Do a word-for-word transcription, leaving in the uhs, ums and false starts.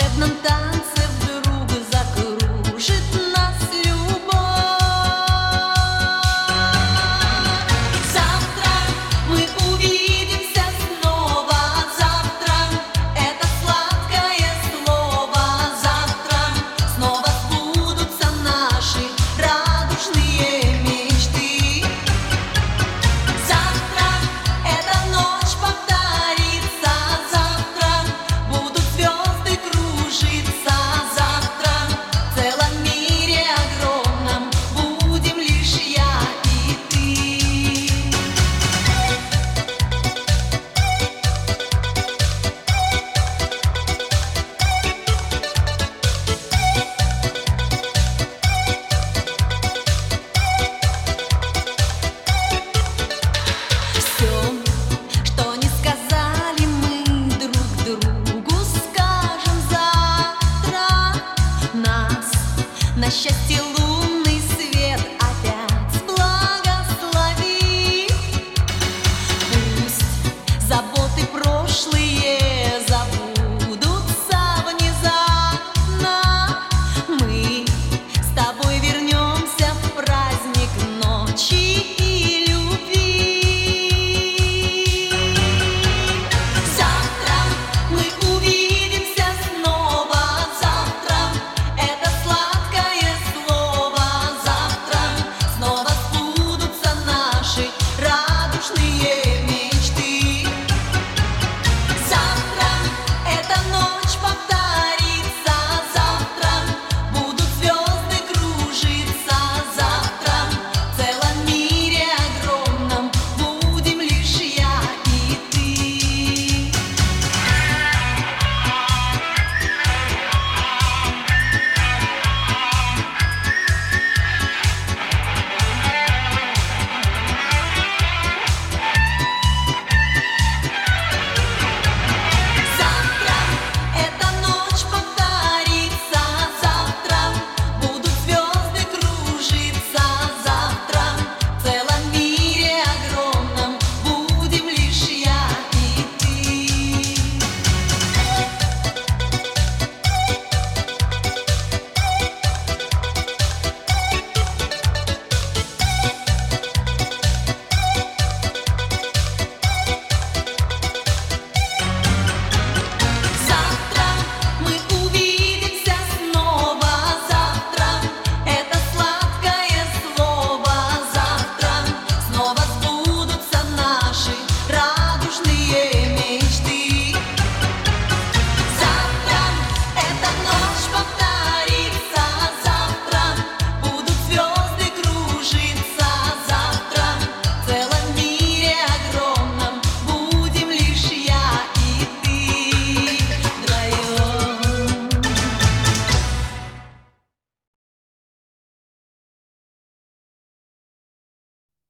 волшебном танце вдруг закружит нас любовь. Завтра мы увидимся снова, завтра это сладкое слово, завтра снова сбудутся наши радужные мечты. Завтра эта ночь повторится, завтра будут звезды кружиться, завтра в целом мире огромном будем лишь я и ты. Все, что не сказали мы друг другу, скажем завтра. Нас на счастье